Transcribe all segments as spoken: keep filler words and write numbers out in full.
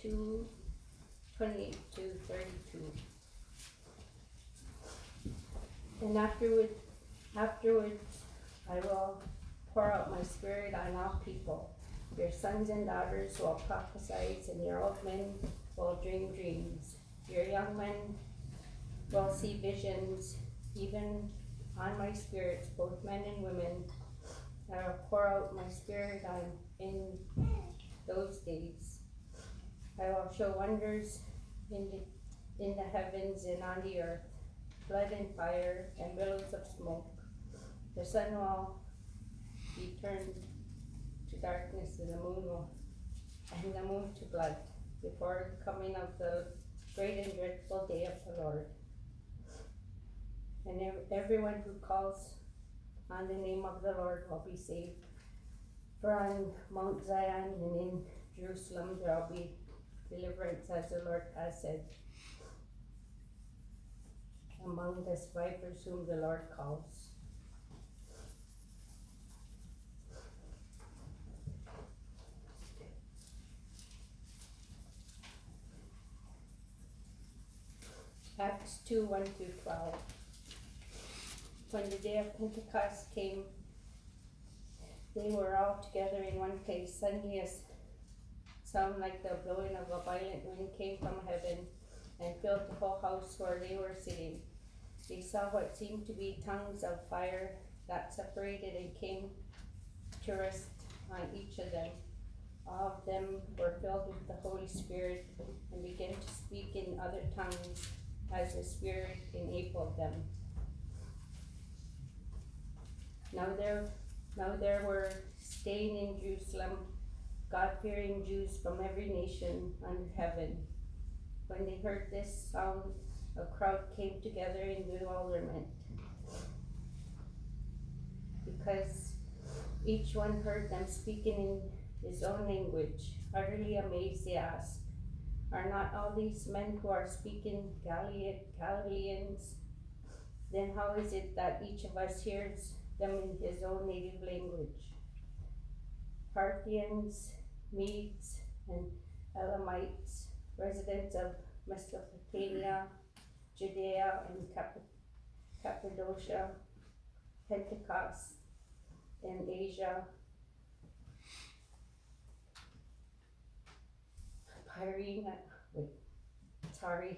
two, twenty-eight to thirty-two. And afterward, afterwards, I will pour out my spirit on all people. Your sons and daughters will prophesy, and your old men will dream dreams. Your young men will see visions, even on my spirits, both men and women. I will pour out my spirit on in those days. I will show wonders in the, in the heavens and on the earth, blood and fire and billows of smoke. The sun will be turned to darkness, and the moon will, and the moon to blood, before the coming of the great and dreadful day of the Lord. And ev- everyone who calls on the name of the Lord will be saved. For on Mount Zion and in Jerusalem there will be deliverance, as the Lord has said, among the survivors whom the Lord calls. Acts two, one through twelve. When the day of Pentecost came, they were all together in one place. Suddenly a sound like the blowing of a violent wind came from heaven and filled the whole house where they were sitting. They saw what seemed to be tongues of fire that separated and came to rest on each of them. All of them were filled with the Holy Spirit and began to speak in other tongues as the Spirit enabled them. Now there, now there were staying in Jerusalem God-fearing Jews from every nation under heaven. When they heard this sound, a crowd came together in bewilderment, because each one heard them speaking in his own language. Utterly amazed, they asked, "Are not all these men who are speaking Galilean, Galileans? Then how is it that each of us hears them in his own native language?" Parthians, Medes, and Elamites, residents of Mesopotamia, Judea, and Cap- Cappadocia, Pentecost, and Asia, Pyrene, wait, sorry,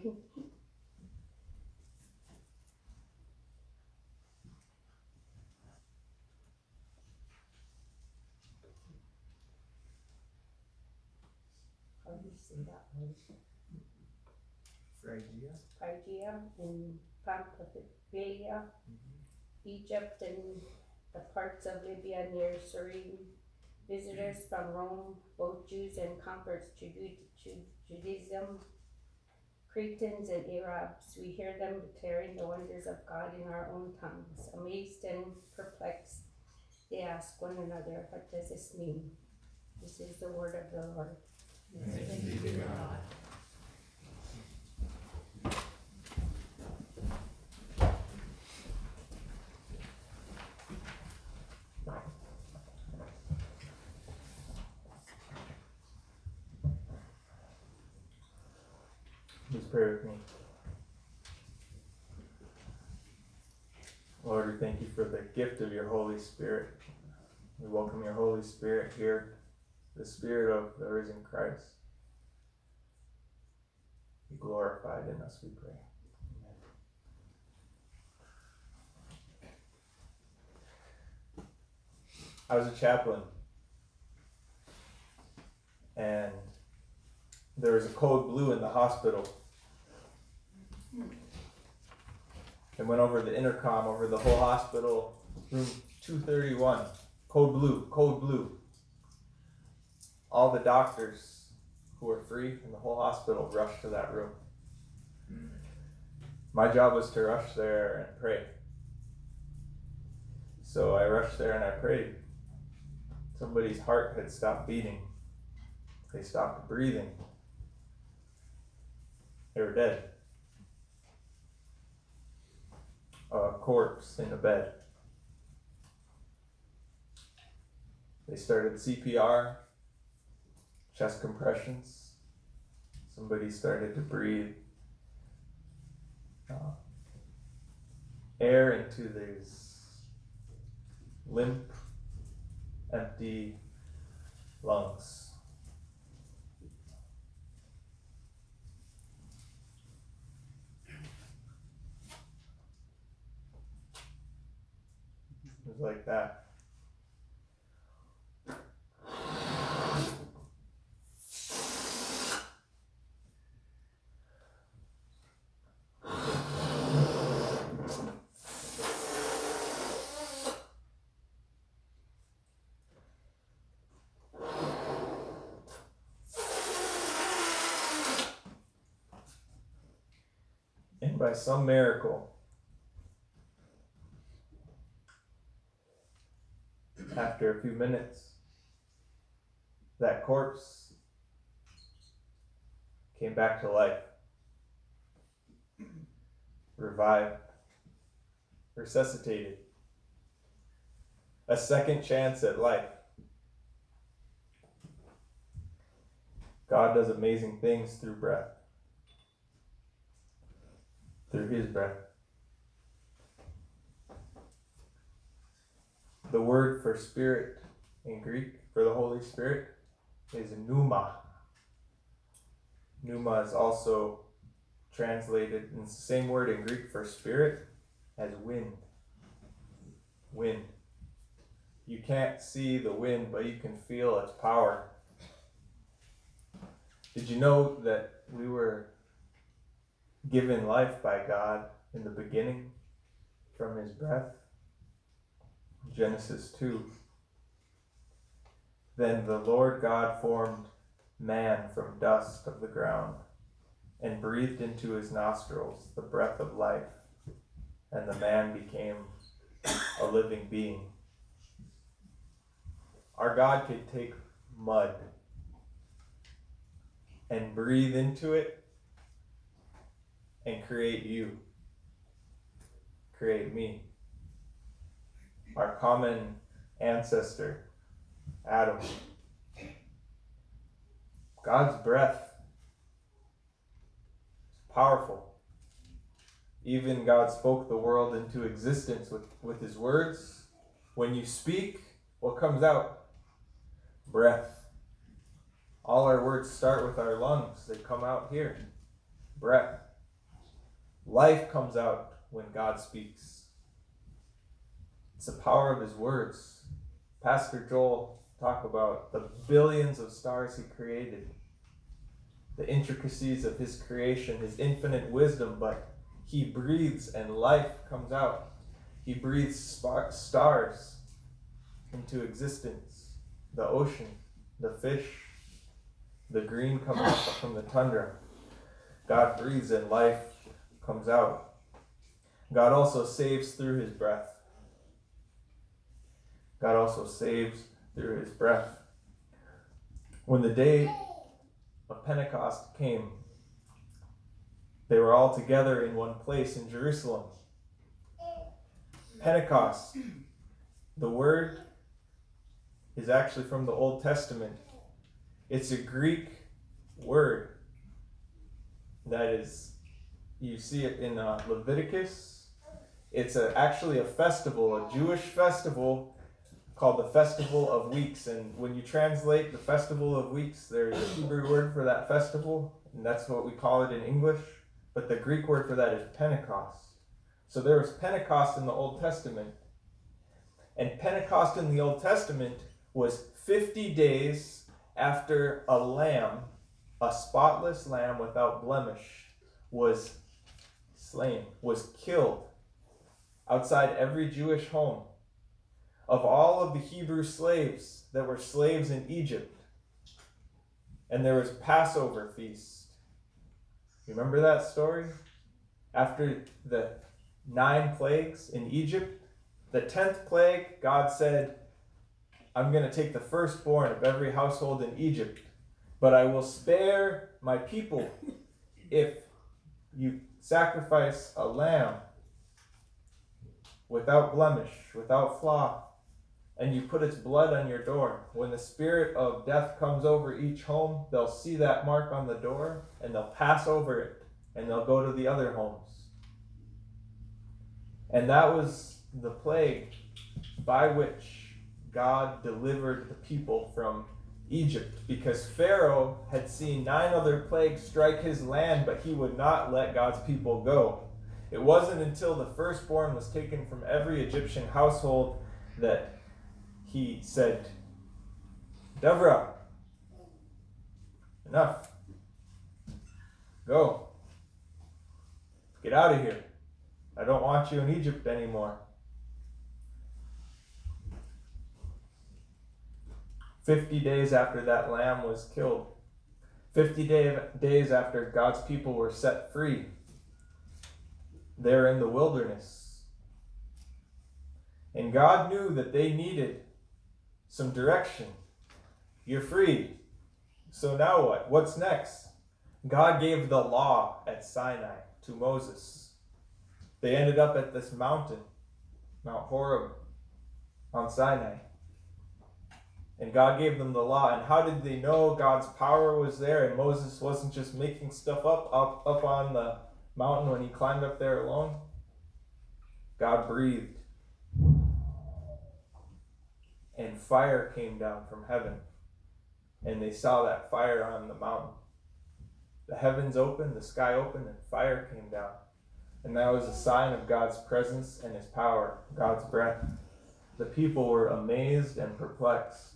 how do you say that word? Phrygia. Phrygia and Pamphylia, Mm-hmm. Egypt, and the parts of Libya near Cyrene, visitors from Rome, both Jews and converts to Ju- Judaism, Cretans and Arabs. We hear them declaring the wonders of God in our own tongues. Amazed and perplexed, they ask one another, "What does this mean?" This is the word of the Lord. Thanks be to God. Please pray with me. Lord, we thank you for the gift of your Holy Spirit. We welcome your Holy Spirit here, the Spirit of the risen Christ. Be glorified in us, we pray. Amen. I was a chaplain, and there was a code blue in the hospital. It went over the intercom, over the whole hospital, room two thirty-one, code blue, code blue. All the doctors who were free in the whole hospital rushed to that room. My job was to rush there and pray. So I rushed there and I prayed. Somebody's heart had stopped beating. They stopped breathing. They were dead. A corpse in a bed. They started C P R, chest compressions, somebody started to breathe uh, air into these limp, empty lungs. It was like that. And by some miracle, after a few minutes, that corpse came back to life, revived, resuscitated, a second chance at life. God does amazing things through breath, through His breath. The word for spirit in Greek, for the Holy Spirit, is pneuma. Pneuma is also translated, and it's the same word in Greek for spirit as wind. Wind. You can't see the wind, but you can feel its power. Did you know that we were given life by God in the beginning from His breath? Genesis two. Then the Lord God formed man from dust of the ground and breathed into his nostrils the breath of life, and the man became a living being. Our God could take mud and breathe into it and create you, create me. Our common ancestor, Adam. God's breath is powerful. Even God spoke the world into existence with, with His words. When you speak, what comes out? Breath. All our words start with our lungs. They come out here. Breath. Life comes out when God speaks. It's the power of His words. Pastor Joel talked about the billions of stars He created, the intricacies of His creation, His infinite wisdom, but He breathes and life comes out. He breathes sp- stars into existence, the ocean, the fish, the green coming up from the tundra. God breathes and life comes out. God also saves through His breath. God also saves through His breath. When the day of Pentecost came, they were all together in one place in Jerusalem. Pentecost, the word is actually from the Old Testament. It's a Greek word that is, you see it in uh, Leviticus. It's a, actually a festival, a Jewish festival called the Festival of Weeks. And when you translate the Festival of Weeks, there's a Hebrew word for that festival, and that's what we call it in English. But the Greek word for that is Pentecost. So there was Pentecost in the Old Testament. And Pentecost in the Old Testament was fifty days after a lamb, a spotless lamb without blemish, was slain, was killed outside every Jewish home. Of all of the Hebrew slaves that were slaves in Egypt, and there was Passover feast. You remember that story? After the nine plagues in Egypt, the tenth plague, God said, I'm going to take the firstborn of every household in Egypt, but I will spare my people if you sacrifice a lamb without blemish, without flaw. and you put its blood on your door. When the spirit of death comes over each home, they'll see that mark on the door and they'll pass over it and they'll go to the other homes. And that was the plague by which God delivered the people from Egypt, because Pharaoh had seen nine other plagues strike his land, but he would not let God's people go. It wasn't until the firstborn was taken from every Egyptian household that he said, Deborah, enough. Go. Get out of here. I don't want you in Egypt anymore. Fifty days after that lamb was killed, fifty day, days after God's people were set free, they're in the wilderness. And God knew that they needed some direction. You're free. So now what? What's next? God gave the law at Sinai to Moses. They ended up at this mountain, Mount Horeb, on Sinai. And God gave them the law. And how did they know God's power was there and Moses wasn't just making stuff up, up, up on the mountain when he climbed up there alone? God breathed. And fire came down from heaven. And they saw that fire on the mountain. The heavens opened, the sky opened, and fire came down. And that was a sign of God's presence and his power, God's breath. The people were amazed and perplexed.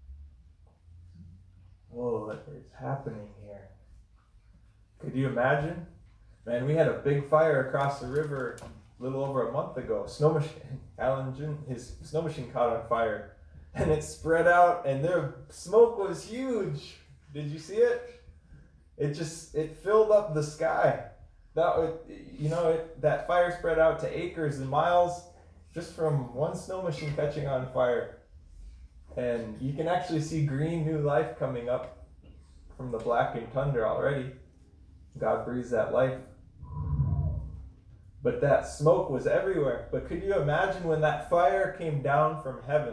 Whoa, what is happening here? Could you imagine? Man, we had a big fire across the river a little over a month ago. Snow machine, Alan Jun, his snow machine caught on fire. And it spread out and the smoke was huge. Did you see it? It just, it filled up the sky. That would, you know, it, that fire spread out to acres and miles just from one snow machine catching on fire. And you can actually see green new life coming up from the blackened tundra already. God breathes that life. But that smoke was everywhere. But could you imagine when that fire came down from heaven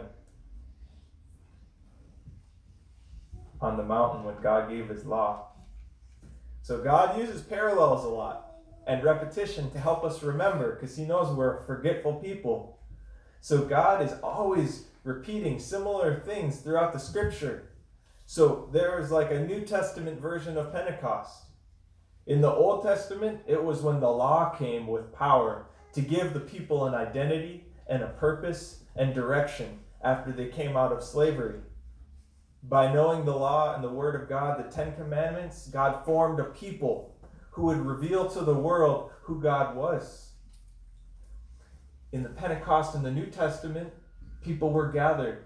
on the mountain when God gave his law? So God uses parallels a lot and repetition to help us remember, because he knows we're forgetful people. So God is always repeating similar things throughout the scripture. So there's like a New Testament version of Pentecost. In the Old Testament, it was when the law came with power to give the people an identity and a purpose and direction after they came out of slavery. By knowing the law and the word of God, the Ten Commandments, God formed a people who would reveal to the world who God was. In the Pentecost in the New Testament, people were gathered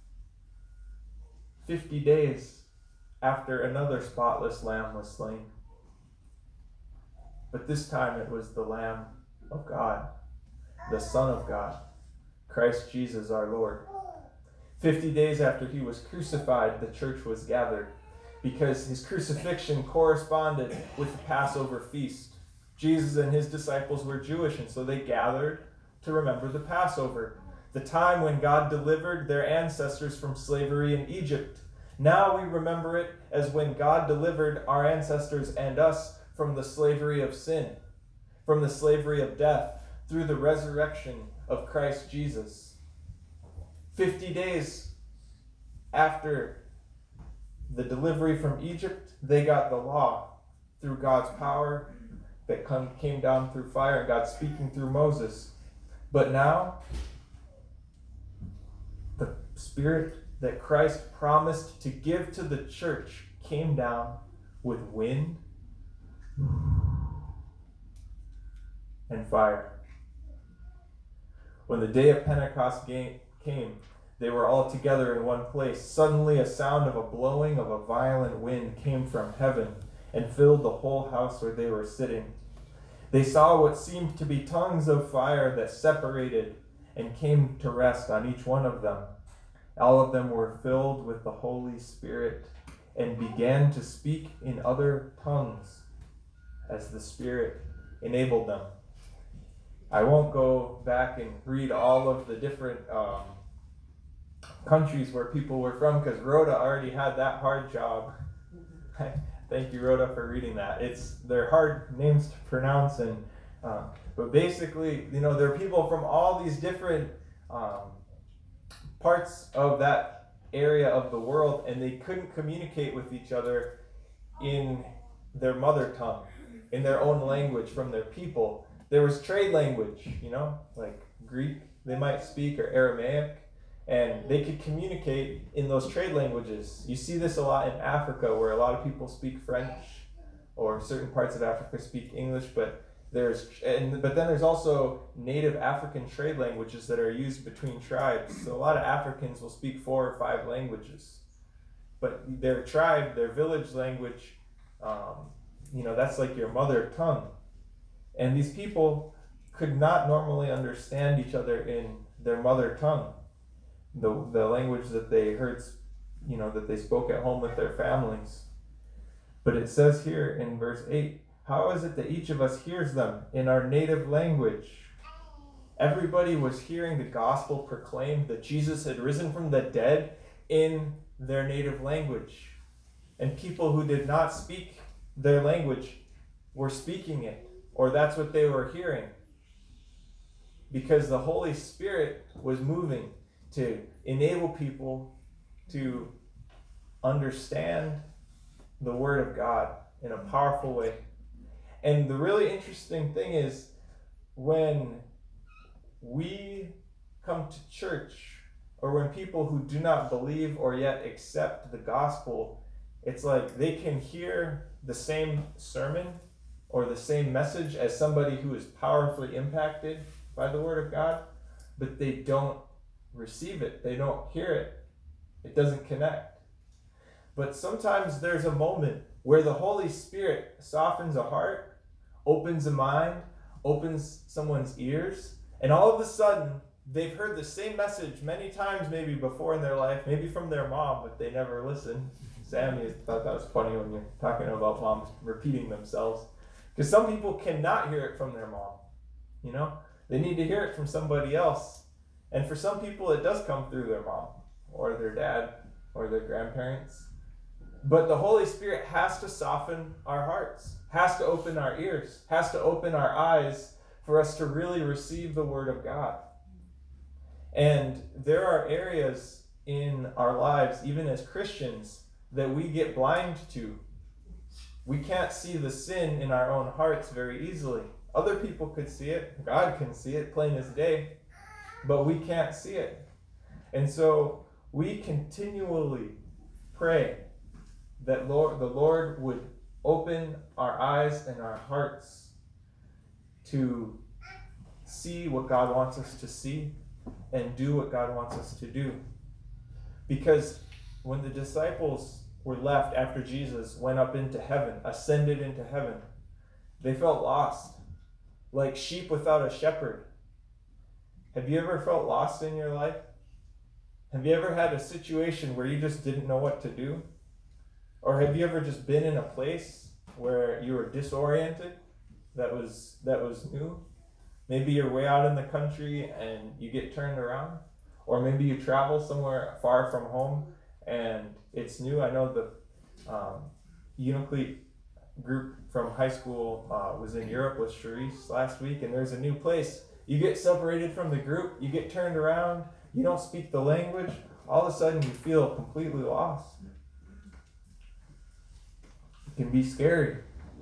fifty days after another spotless lamb was slain. But this time it was the Lamb of God, the Son of God, Christ Jesus our Lord. Fifty days after he was crucified, the church was gathered because his crucifixion corresponded with the Passover feast. Jesus and his disciples were Jewish, and so they gathered to remember the Passover, the time when God delivered their ancestors from slavery in Egypt. Now we remember it as when God delivered our ancestors and us from the slavery of sin, from the slavery of death, through the resurrection of Christ Jesus. Fifty days after the delivery from Egypt, they got the law through God's power that come, came down through fire, and God speaking through Moses. But now, the Spirit that Christ promised to give to the church came down with wind and fire. When the day of Pentecost came, they were all together in one place. Suddenly a sound of a blowing of a violent wind came from heaven and filled the whole house where they were sitting. They saw what seemed to be tongues of fire that separated and came to rest on each one of them. All of them were filled with the Holy Spirit and began to speak in other tongues as the Spirit enabled them. I won't go back and read all of the different um, countries where people were from, because Rhoda already had that hard job. Thank you, Rhoda, for reading that. It's they're hard names to pronounce, and uh, but basically, you know, there are people from all these different um, parts of that area of the world, and they couldn't communicate with each other in their mother tongue, in their own language from their people. There was trade language, you know, like Greek they might speak, or Aramaic, and they could communicate in those trade languages. You see this a lot in Africa, where a lot of people speak French, or certain parts of Africa speak English, but there's and but then there's also native African trade languages that are used between tribes. So a lot of Africans will speak four or five languages, but their tribe, their village language, um, you know, that's like your mother tongue. And these people could not normally understand each other in their mother tongue, the the language that they heard, you know, that they spoke at home with their families. But it says here in verse eight, how is it that each of us hears them in our native language? Everybody was hearing the gospel proclaimed that Jesus had risen from the dead in their native language. And people who did not speak their language were speaking it, or that's what they were hearing. Because the Holy Spirit was moving to enable people to understand the Word of God in a powerful way. And the really interesting thing is, when we come to church, or when people who do not believe or yet accept the gospel, it's like they can hear the same sermon or the same message as somebody who is powerfully impacted by the Word of God, but they don't receive it. They don't hear it. It doesn't connect. But sometimes there's a moment where the Holy Spirit softens a heart, opens a mind, opens someone's ears, and all of a sudden they've heard the same message many times maybe before in their life, maybe from their mom, but they never listened. Sammy thought that was funny when you're talking about moms repeating themselves. Because some people cannot hear it from their mom, you know? They need to hear it from somebody else. And for some people, it does come through their mom or their dad or their grandparents. But the Holy Spirit has to soften our hearts, has to open our ears, has to open our eyes for us to really receive the Word of God. And there are areas in our lives, even as Christians, that we get blind to. We can't see the sin in our own hearts very easily. Other people could see it. God can see it plain as day. But we can't see it. And so we continually pray that Lord, the Lord would open our eyes and our hearts to see what God wants us to see and do what God wants us to do. Because when the disciples were left after Jesus went up into heaven, ascended into heaven, they felt lost, like sheep without a shepherd. Have you ever felt lost in your life? Have you ever had a situation where you just didn't know what to do? Or have you ever just been in a place where you were disoriented, that was that was new? Maybe you're way out in the country and you get turned around. Or maybe you travel somewhere far from home and it's new. I know the um, Uniclete group from high school uh, was in Europe with Charisse last week, and there's a new place. You get separated from the group, you get turned around, you don't speak the language, all of a sudden you feel completely lost. It can be scary.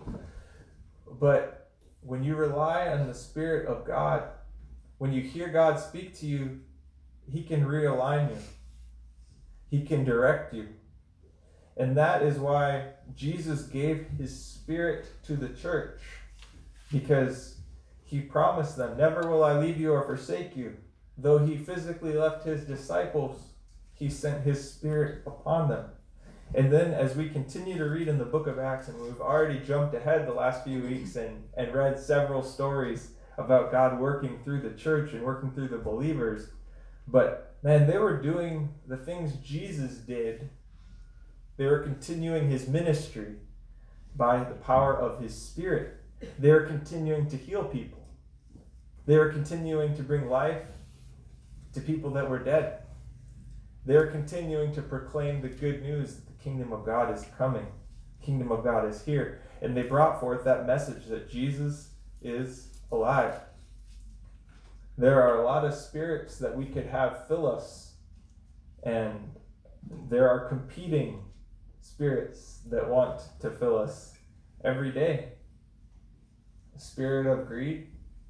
But when you rely on the Spirit of God, when you hear God speak to you, He can realign you. He can direct you. And that is why Jesus gave His Spirit to the church, because He promised them, never will I leave you or forsake you. Though He physically left His disciples, He sent His Spirit upon them. And then as we continue to read in the book of Acts, and we've already jumped ahead the last few weeks and, and read several stories about God working through the church and working through the believers. But man, they were doing the things Jesus did. They were continuing His ministry by the power of His Spirit. They were continuing to heal people. They were continuing to bring life to people that were dead. They're continuing to proclaim the good news that the kingdom of God is coming. Kingdom of God is here. And they brought forth that message that Jesus is alive. There are a lot of spirits that we could have fill us, and there are competing spirits that want to fill us every day. Spirit of greed,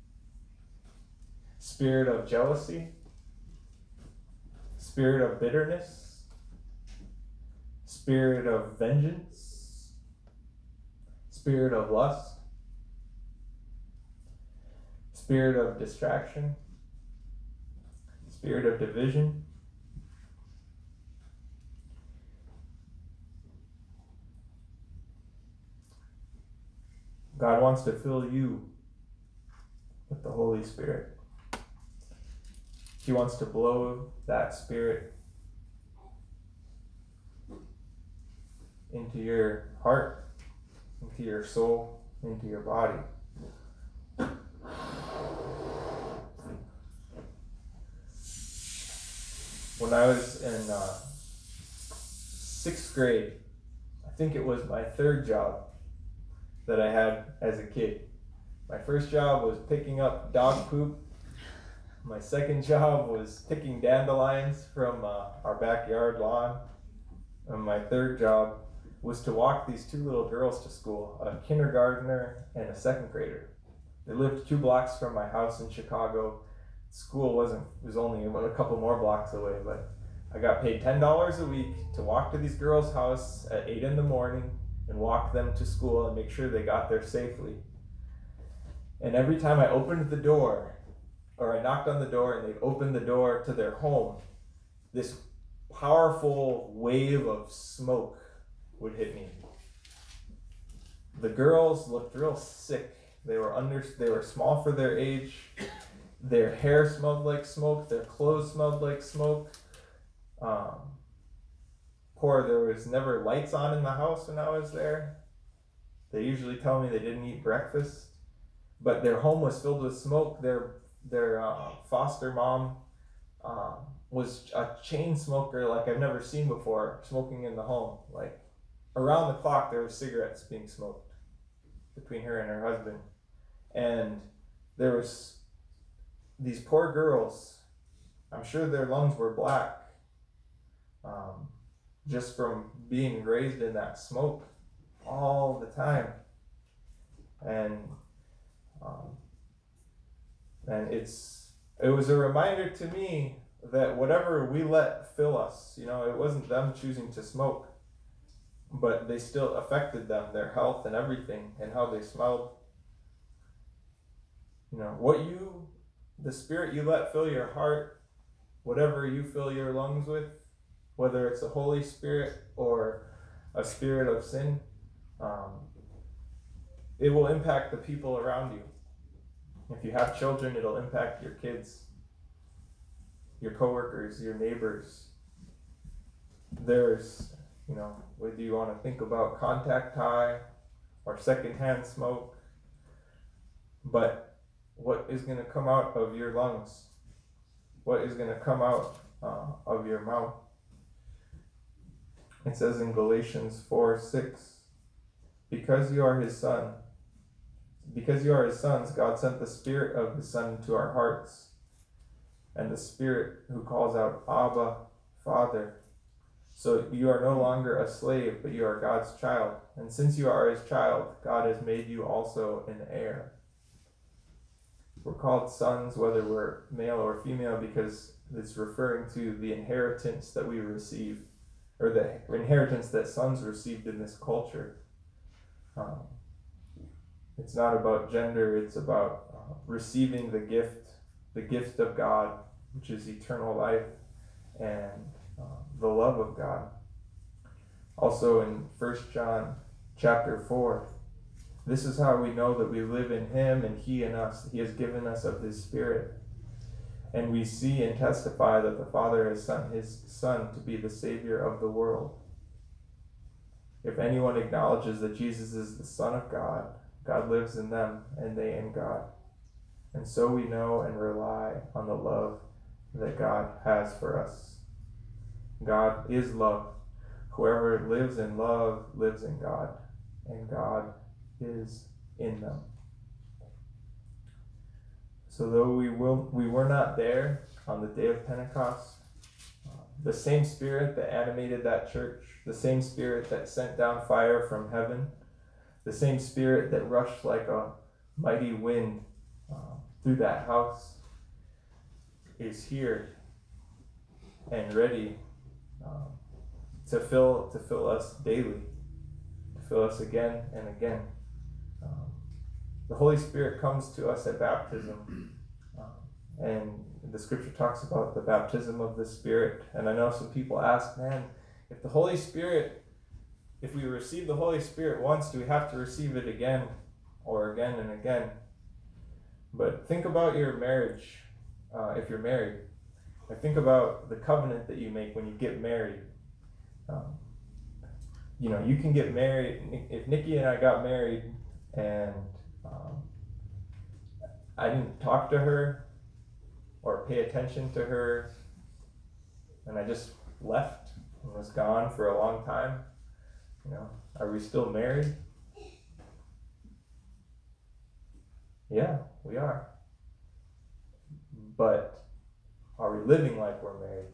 spirit of jealousy, spirit of bitterness, spirit of vengeance, spirit of lust, spirit of distraction, spirit of division. God wants to fill you with the Holy Spirit. He wants to blow that Spirit into your heart, into your soul, into your body. When I was in uh, sixth grade, I think it was my third job that I had as a kid. My first job was picking up dog poop. My second job was picking dandelions from uh, our backyard lawn. And my third job was to walk these two little girls to school, a kindergartner and a second grader. They lived two blocks from my house in Chicago. School wasn't, it was only a couple more blocks away, but I got paid ten dollars a week to walk to these girls' house at eight in the morning and walk them to school and make sure they got there safely. And every time I opened the door, or I knocked on the door and they opened the door to their home, this powerful wave of smoke would hit me. The girls looked real sick. They were under, they were small for their age. Their hair smelled like smoke. Their clothes smelled like smoke. Um, poor, there was never lights on in the house when I was there. They usually tell me they didn't eat breakfast, but their home was filled with smoke. Their their uh, foster mom um, was a chain smoker like I've never seen before, smoking in the home. Like around the clock, there were cigarettes being smoked between her and her husband, and there was these poor girls. I'm sure their lungs were black, um, just from being raised in that smoke all the time, and um, and it's it was a reminder to me that whatever we let fill us, you know, it wasn't them choosing to smoke, but they still affected them, their health and everything, and how they smelled. You know, what you, the spirit you let fill your heart, whatever you fill your lungs with, whether it's a Holy Spirit or a spirit of sin, um, it will impact the people around you. If you have children, it'll impact your kids, your coworkers, your neighbors. There's, you know, whether you want to think about contact high or secondhand smoke, but what is going to come out of your lungs? What is going to come out uh, of your mouth? It says in Galatians four six, because you are his son, because you are his sons, God sent the Spirit of his Son into our hearts, and the Spirit who calls out, Abba, Father. So you are no longer a slave, but you are God's child. And since you are his child, God has made you also an heir. We're called sons, whether we're male or female, because it's referring to the inheritance that we receive, or the inheritance that sons received in this culture. Um, it's not about gender, it's about uh, receiving the gift, the gift of God, which is eternal life and uh, the love of God. Also in First John chapter four, this is how we know that we live in him and he in us. He has given us of his Spirit. And we see and testify that the Father has sent his Son to be the Savior of the world. If anyone acknowledges that Jesus is the Son of God, God lives in them and they in God. And so we know and rely on the love that God has for us. God is love. Whoever lives in love lives in God, and God is in them. So though we will we were not there on the day of Pentecost, uh, the same Spirit that animated that church, the same Spirit that sent down fire from heaven, the same Spirit that rushed like a mighty wind uh, through that house is here and ready um, to fill to fill us daily, to fill us again and again. Um, the Holy Spirit comes to us at baptism, um, and the Scripture talks about the baptism of the Spirit. And I know some people ask, man, if the Holy Spirit, if we receive the Holy Spirit once, do we have to receive it again or again and again? But think about your marriage, uh, if you're married. Or think about the covenant that you make when you get married. Um, you know, you can get married. If Nikki and I got married and um, I didn't talk to her or pay attention to her, and I just left and was gone for a long time, you know, are we still married? Yeah, we are. But are we living like we're married?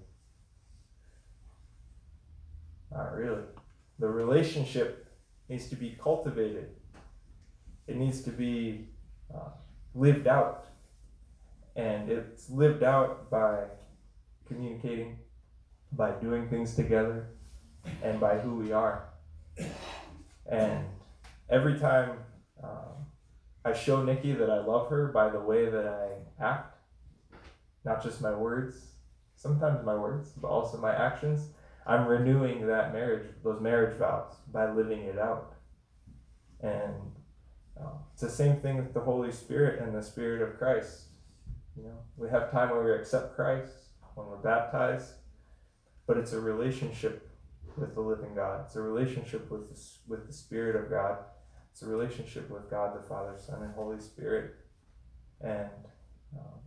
Not really. The relationship needs to be cultivated. It needs to be uh, lived out. And it's lived out by communicating, by doing things together, and by who we are. And every time um, I show Nikki that I love her by the way that I act, not just my words, sometimes my words, but also my actions, I'm renewing that marriage, those marriage vows, by living it out. And uh, it's the same thing with the Holy Spirit and the Spirit of Christ. You know, we have time where we accept Christ, when we're baptized, but it's a relationship with the living God. It's a relationship with the, with the Spirit of God. It's a relationship with God the Father, Son, and Holy Spirit. And um,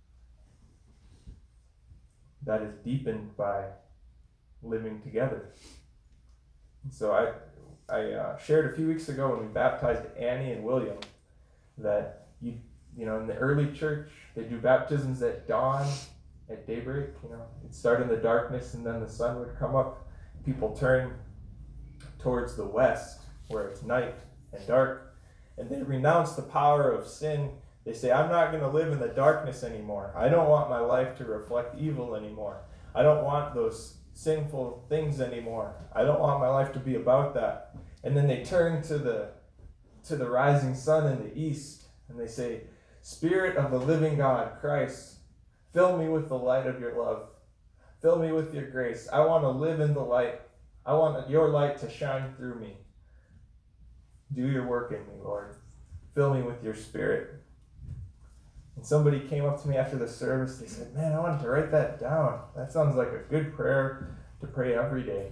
that is deepened by living together. And so I I uh, shared a few weeks ago when we baptized Annie and William that you you know in the early church they do baptisms at dawn, at daybreak. You know, it'd start in the darkness and then the sun would come up. People turn towards the west where it's night and dark, and they renounce the power of sin. They say, I'm not going to live in the darkness anymore. I don't want my life to reflect evil anymore. I don't want those sinful things anymore. I don't want my life to be about that. And then they turn to the to the rising sun in the east, and they say, Spirit of the living God, Christ, fill me with the light of your love. Fill me with your grace. I want to live in the light. I want your light to shine through me. Do your work in me, Lord. Fill me with your Spirit. And somebody came up to me after the service. They said, man, I wanted to write that down. That sounds like a good prayer to pray every day.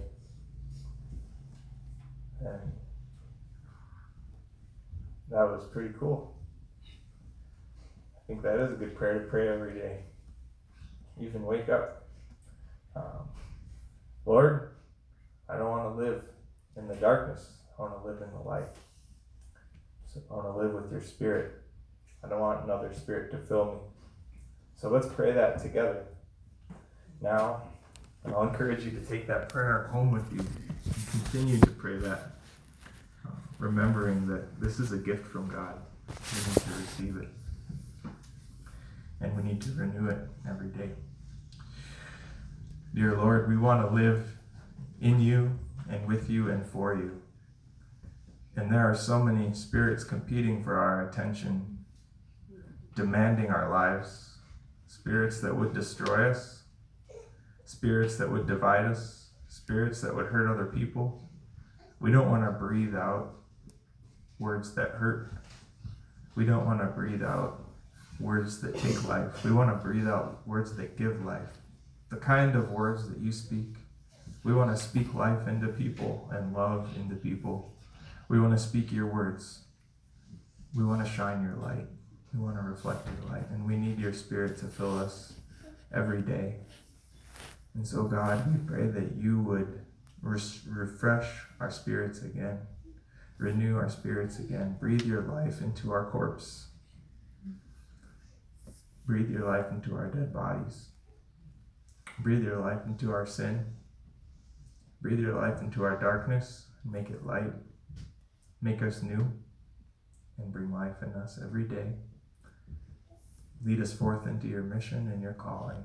And that was pretty cool. I think that is a good prayer to pray every day. Even wake up. Um, Lord, I don't want to live in the darkness. I want to live in the light. So I want to live with your Spirit. I don't want another spirit to fill me. So let's pray that together now. And I'll encourage you to take that prayer home with you and continue to pray that, uh, remembering that this is a gift from God. We need to receive it. And we need to renew it every day. Dear Lord, we want to live in you and with you and for you. And there are so many spirits competing for our attention, demanding our lives, spirits that would destroy us, spirits that would divide us, spirits that would hurt other people. We don't want to breathe out words that hurt. We don't want to breathe out words that take life. We want to breathe out words that give life. The kind of words that you speak. We want to speak life into people and love into people. We want to speak your words. We want to shine your light. We want to reflect your light, and we need your Spirit to fill us every day. And so, God, we pray that you would res- refresh our spirits again, renew our spirits again, breathe your life into our corpse, breathe your life into our dead bodies, breathe your life into our sin, breathe your life into our darkness, make it light, make us new, and bring life in us every day. Lead us forth into your mission and your calling.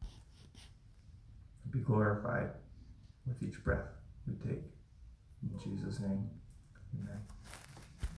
Be glorified with each breath we take. In Jesus' name, amen.